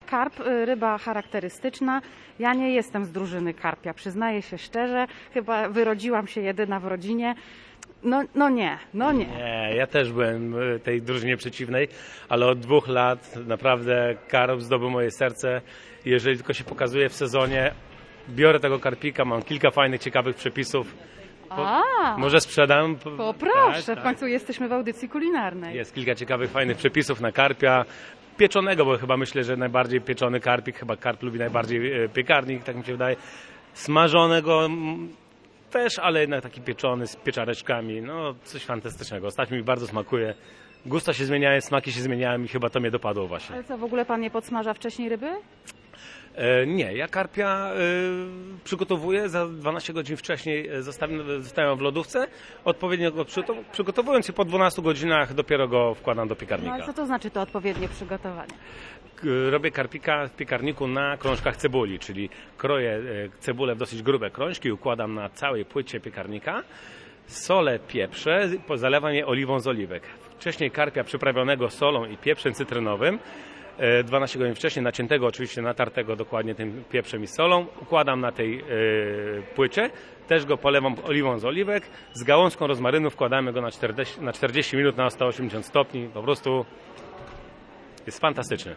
Karp, ryba charakterystyczna. Ja nie jestem z drużyny karpia, przyznaję się szczerze. Chyba wyrodziłam się jedyna w rodzinie. No nie. Nie, ja też byłem tej drużynie przeciwnej, ale od 2 lat naprawdę karp zdobył moje serce. Jeżeli tylko się pokazuje w sezonie, biorę tego karpika, mam kilka fajnych, ciekawych przepisów. Może sprzedam? Poproszę, w końcu jesteśmy w audycji kulinarnej. Jest kilka ciekawych, fajnych przepisów na karpia. Pieczonego, bo chyba myślę, że najbardziej pieczony karpik, chyba karp lubi najbardziej piekarnik, tak mi się wydaje. Smażonego też, ale jednak taki pieczony z pieczareczkami. No, coś fantastycznego. Ostatnio mi bardzo smakuje. Gusta się zmieniają, smaki się zmieniają i chyba to mnie dopadło właśnie. Ale co, w ogóle pan nie podsmaża wcześniej ryby? Nie, ja karpia przygotowuję za 12 godzin wcześniej, zostawiam w lodówce, odpowiednio go przygotowując i po 12 godzinach dopiero go wkładam do piekarnika. No ale co to znaczy to odpowiednie przygotowanie? Robię karpika w piekarniku na krążkach cebuli, czyli kroję cebulę w dosyć grube krążki, układam na całej płycie piekarnika, solę, pieprzę, zalewam je oliwą z oliwek. Wcześniej karpia przyprawionego solą i pieprzem cytrynowym, 12 godzin wcześniej, naciętego oczywiście, natartego dokładnie tym pieprzem i solą, układam na tej płycie, też go polewam oliwą z oliwek, z gałązką rozmarynu wkładamy go na 40 minut na 180 stopni, po prostu jest fantastyczny.